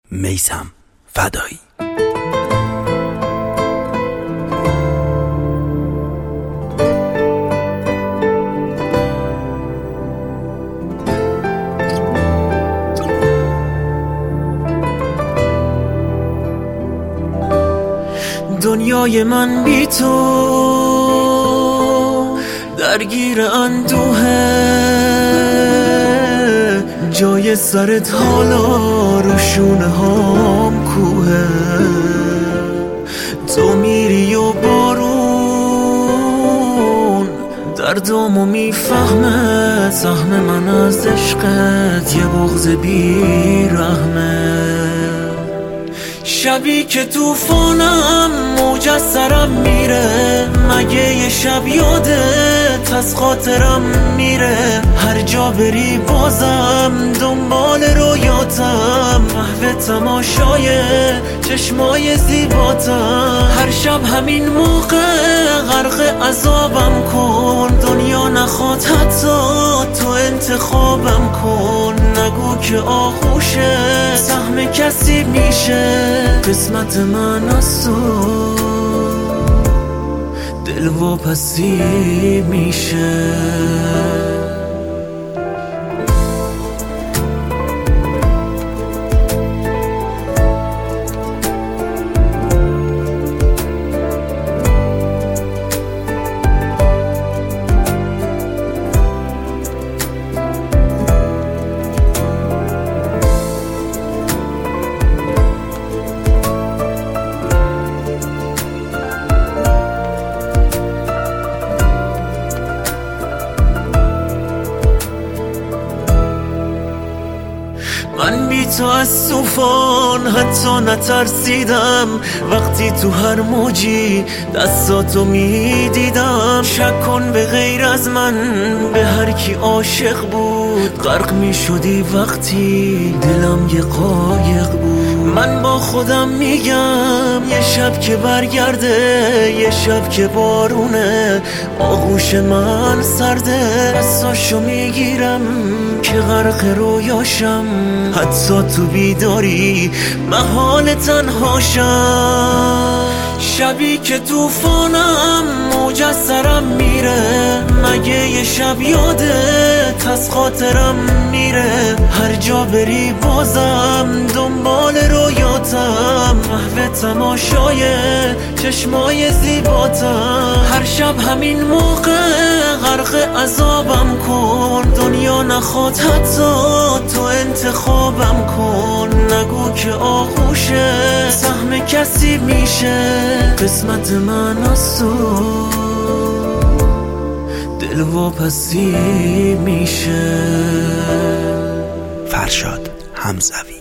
میثم فدایی. دنیای من بی تو درگیر اندوهه، جای سرت حالا رو شونه هام کوهه. تو میری و بارون دردامو میفهمه، سهم من از عشقت یه بغض بی رحمه. شبی که توفانم موج از سرم میره، مگه یه شب یادت از خاطرم میره؟ هر جا بری بازم دنبال رویاتم، محو تماشای چشمای زیباتم. هر شب همین موقع غرق عذابم کن، دنیا نخواد حتی تو انتخابم کن. نگو که آغوشه سهم کسی میشه، قسمت من از تو دل واپسی میشه. من بی تو از طوفان حتی نترسیدم، وقتی تو هر موجی دستاتو میدیدم. شک کن به غیر از من به هر کی عاشق بود، غرق میشدی وقتی دلم یه قایق بود. من با خودم میگم یه شب که برگرده، یه شب که بارونه، آغوش من سرده، دستاشو میگیرم که غرق رویاشم، حتی تو بیداری محال تنهاشم. شبی که توفانم موج از سرم میره، مگه یه شب یادت از خاطرم میره؟ هر جا بری بازم دنبال رویاتم، محو تماشای چشمای زیباتم. هر شب همین موقع غرق عذابم کن، دنیا نخواد حتی تو انتخابم کن. نگو که آغوشه سهم کسی میشه، قسمت من از تو دل واپسی میشه. فرشاد حمزوی.